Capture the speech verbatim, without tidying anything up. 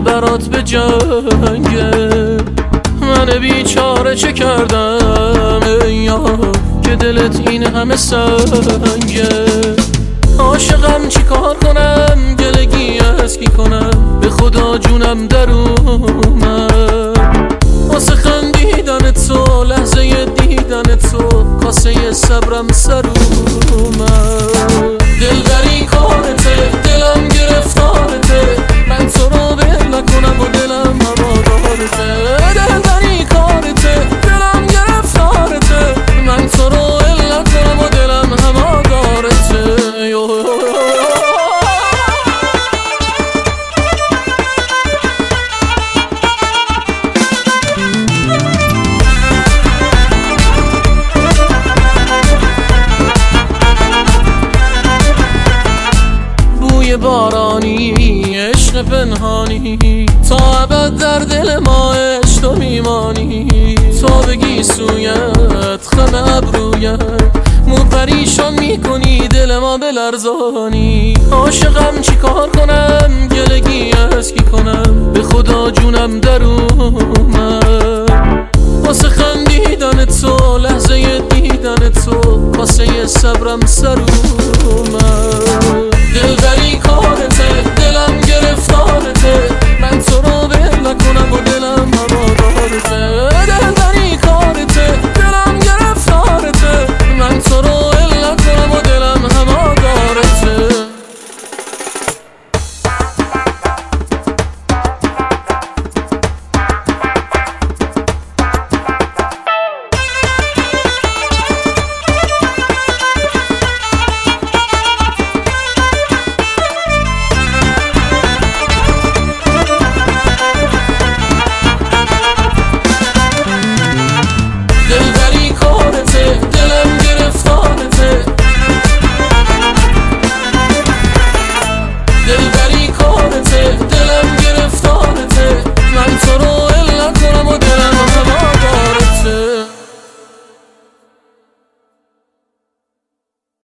برات به جنگه. من بیچاره چه کردم ای یار که دلت این همه سنگه. عاشقم چی کار کنم گلگی از کی کنم، به خدا جونم در اومد واسه خندیدن تو، لحظه دیدن تو کاسه صبرم سر اومد. دل در این کارته، دلم گرفتارته، من تو رو ول نکنم و دلم هوادارته. دل در این کارته، دلم گرفتارته، من تو رو ول نکنم و دلم هوادارته. بارانی عشق پنهانی، تا ابد در دل ما عشق تو میمانی. تو بگی سویت خم ابرویت، مو پریشان میکنی دل ما بلرزانی. عاشقم چی کار کنم گلگی از کی کنم، به خدا جونم در اومد واسه خندیدن تو، لحظه دیدن تو کاسه صبرم سر اومد.